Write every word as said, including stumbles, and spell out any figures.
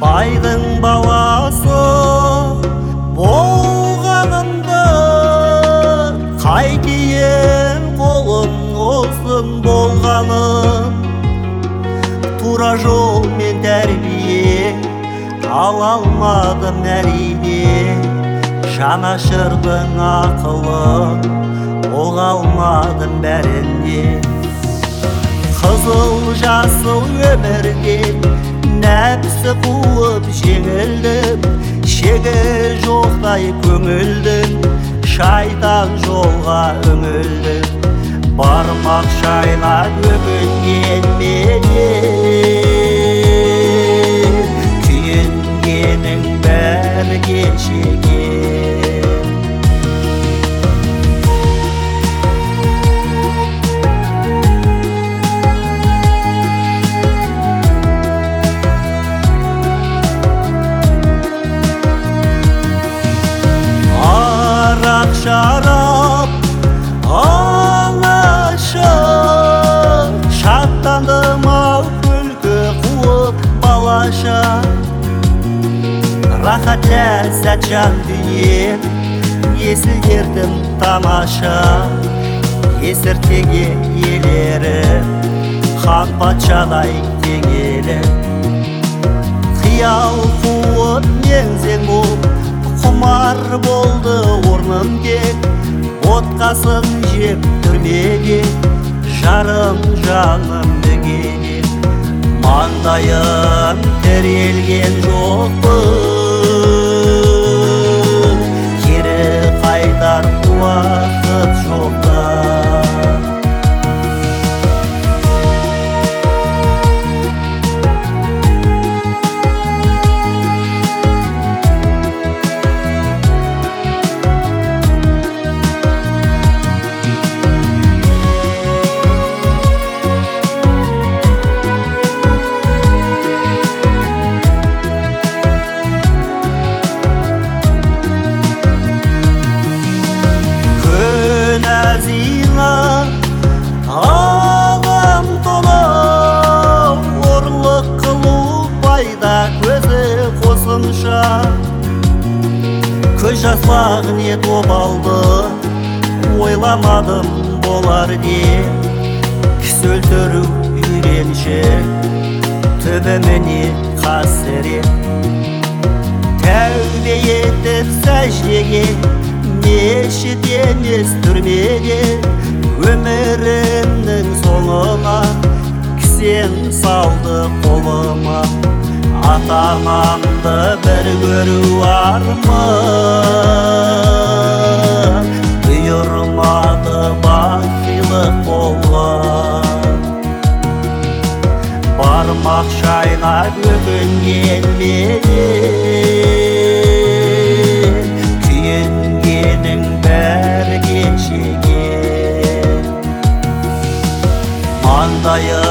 байдың баласы болғанымды қайтейін, қолым ұзын болғаным. Тура жол мен тәрбие ала алмадым әрине, жанашырдың ақылын оға алмадым бәріне. Қызыл жасыл өмірге нәпсі қуып жеңілдім, шегі жоқтай көңілдің, шайтан жолға үңілдім. Бармақ шайнап өкінген менен, күйінгенің бәрі кешегем. Шарап алашы шаттандым ау күлкі қуып балаша. Рахат ләззат жан дүние есілдердің тамаша. Есіртеге елері хан патшадай теңелі. Қиял қуып меңзең болып құмар болды орным кек. Отқасын жеп түрмеге жарым жаным дегене. Маңдайым тірелген жоқпын, кері қайтар уақыт жоқта. Ағым толы орлық қылу пайда көзі қосымша. Көз жаслақ не тобалды ойламадым болар де. Кісі өлтіру үйреншік түбіміне қасірет. Тәубе етіп сәждеге мешіт емес түрмеге. Өмірімнің соңына кісен салды қолыма. Ата-анамды бір көру арман бұйырмады бақилық болған. Бармақ шайнап өкінген менен, күйінгенің бәрі кешегем. Маңдайым